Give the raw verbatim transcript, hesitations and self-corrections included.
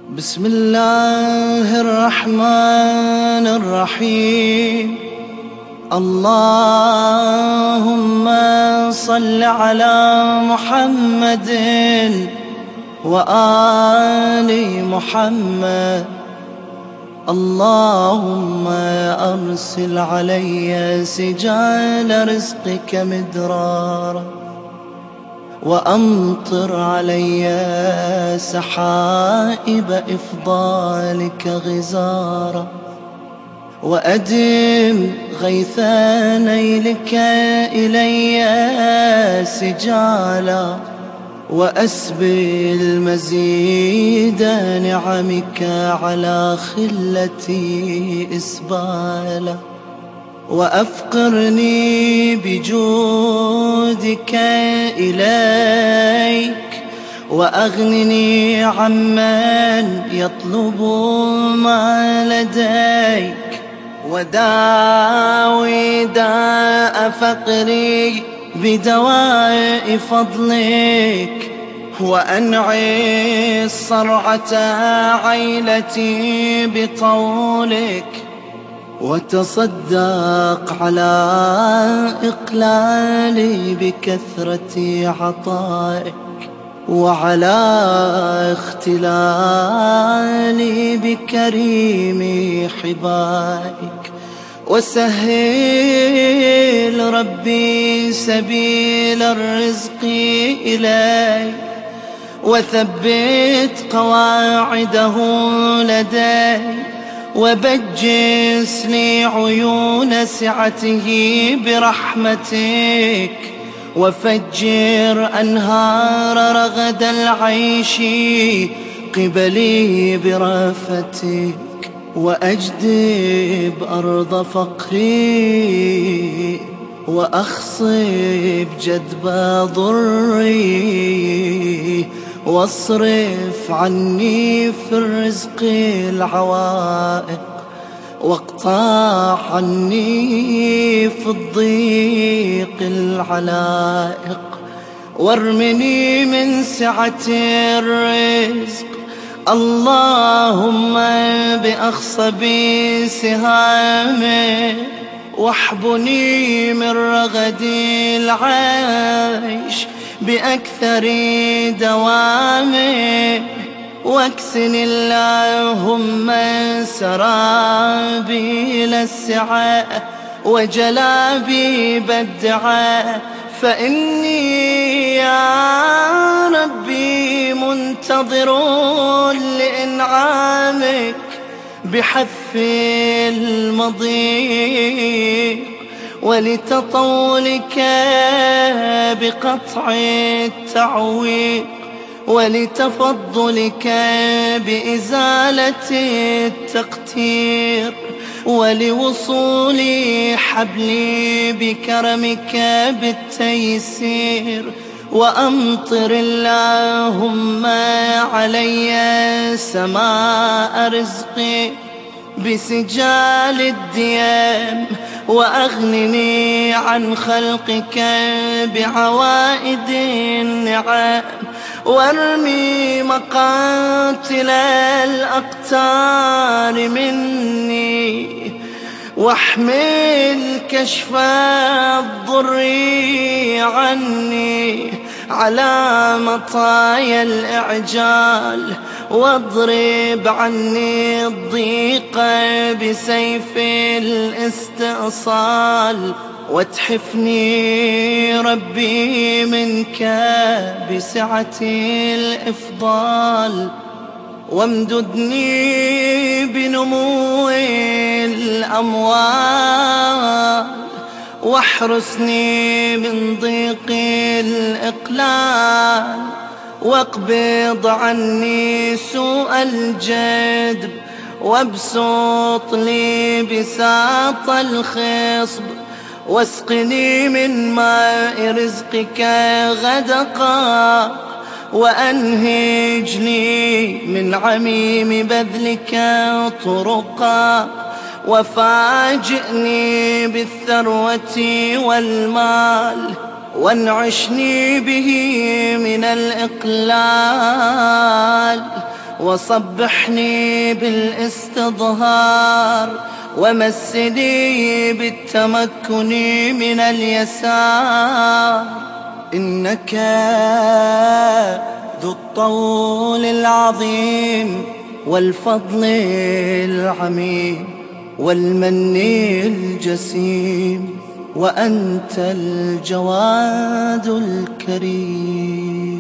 بسم الله الرحمن الرحيم. اللهم صل على محمد وآل محمد. اللهم أرسل علي سجال رزقك مدرارا، وأمطر علي سحائب إفضالك غزارا، وأدم غيث نيلك إلي سجالا، وأسبل مزيد نعمك على خلتي إسبالا، وأفقرني بجودك إليك، وأغنني عمن يطلب ما لديك، وداوي داء فقري بدواء فضلك، وأنعي صرعة عيلتي بطولك، وتصدق على إقلالي بكثرة عطائك، وعلى اختلالي بكريم حبائك، وسهل ربي سبيل الرزق إلي، وثبت قواعده لدي، وبجس لي عيون سعته برحمتك، وفجر أنهار رغد العيش قبلي برأفتك، وأجدب أرض فقري، وأخصب جدب ضري، واصرف عني في الرزق العوائق، واقطع عني في الضيق العلائق، وارمني من سعة الرزق اللهم بأخصب سهامه، واحبني من رغد العيش بأكثر دوامه، واكسن اللهم سرابيل السعة وجلابيب الدعاء، فإني يا ربي منتظر لإنعامك بحث المضيق، ولتطولك بقطع التعويق، ولتفضلك بإزالة التقتير، ولوصول حبلي بكرمك بالتيسير، وأمطر اللهم علي سماء رزقي بسجال الديام، وأغنني عن خلقك بعوائد النعام، وارمي مقاتل الأقتار مني، واحمل كشف الضر عني على مطايا الإعجال، واضرب عني الضيق بسيف الاستئصال، واتحفني ربي منك بسعة الإفضال، وامددني بنمو الأموال، واحرسني من ضيق الإقلال، واقبض عني سوء الجدب، وابسط لي بساط الخصب، واسقني من ماء رزقك غدقا، وأنهج لي من عميم بذلك طرقا، وفاجئني بالثروة والمال، وانعشني به من الإقلال، وصبحني بالاستظهار ومسني بالتمكن من اليسار. إنك ذو الطول العظيم والفضل العميم والمن الجسيم، وأنت الجواد الكريم.